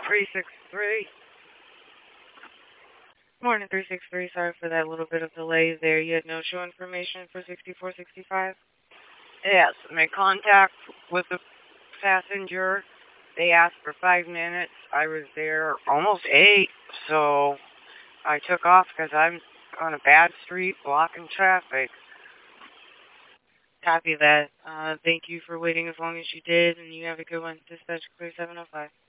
363. Morning, 363. Sorry for that little bit of delay there. You had no show information for 6465? Yes, made contact with the passenger. They asked for 5 minutes. I was there almost 8, so I took off because I'm on a bad street blocking traffic. Copy that. Thank you for waiting as long as you did, and you have a good one. Dispatch clear 705.